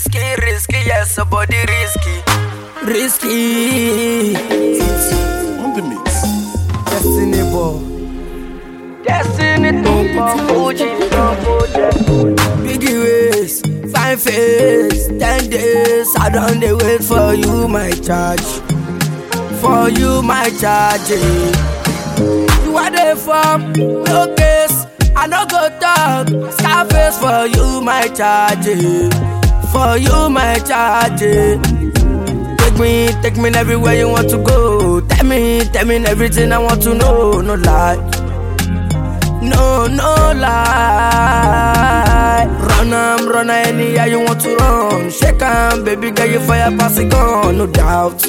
risky, yes, your body risky. Risky. On the mix. Destiny boy. Destiny to Fuji, Biggie ways, fine face, 10 days. I done they wait for you, my charge. For you, my charge. You are there for no case. I no go talk. Scarface for you, my charge. For you, my charge. Take me everywhere you want to go. Tell me everything I want to know. No lie. No lie. Run anywhere you want to run. Shake 'em, baby girl, you fire pass it gun. No doubt.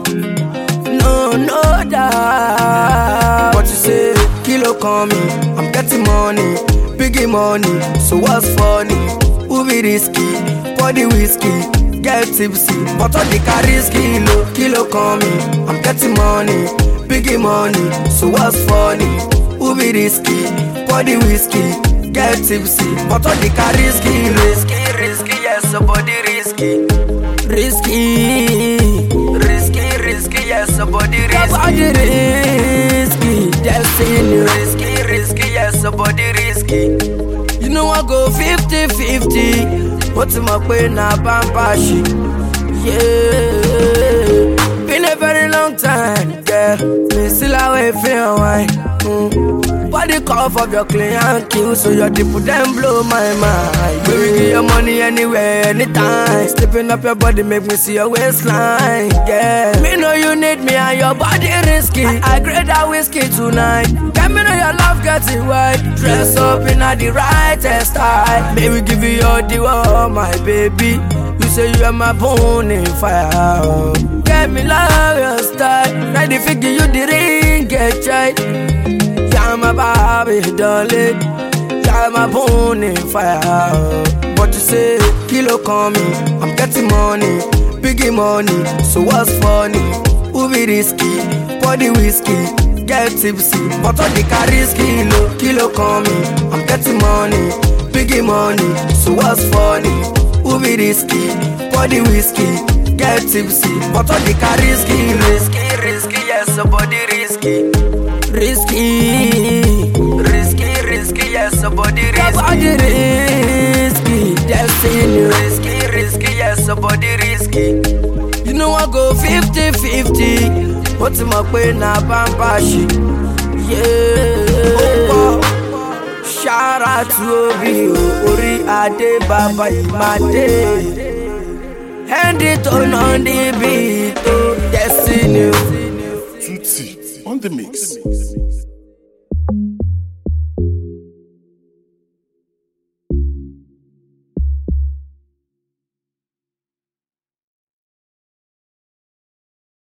No doubt. What you say? Kilo call me. I'm getting money, biggie money. So what's funny? Who be risky? Body whiskey. Get tipsy, but all the carries kilo call me. I'm getting money, biggie money. So what's funny? Who be risky? Body whiskey. Get tipsy, but all the carries risky, yes, your body risky. Risky, yes, your body risky. Your body risky, destiny. Risky, yes, your body risky. You know I go 50-50. What's my way na bampashi? Yeah, been a very long time, yeah. Me still away feel why. Body cough of your client kill, so your people them blow my mind. Baby, give your money anywhere, anytime. Slipping up your body make me see your waistline, yeah. Me know you need me and your body risky. I grade that whiskey tonight. Let me know your love getting white. Dress up in the right style. Baby, give you your deal, my baby. You say you are my bone fire. Get me love your style. Ready figure you the ring, get right. You're my baby, darling. You're my bone fire. What you say? Kilo call me. I'm getting money, biggie money. So what's funny? Who be risky? Body whiskey. Get tipsy, but all the carries kilo call me. I'm getting money, biggie money. So what's funny? Who be risky? Body whiskey. Get tipsy, but all the carries risky, yes, your body risky. Risky, yes, your body risky. Your body risky, destiny. Risky, yes, your body risky. You know I go 50-50. What's my way na bampashi? Yeah. Shout out to Obi Ori Ade Baba Imade. Hand it on the beat, oh, destiny. Tutti on the mix.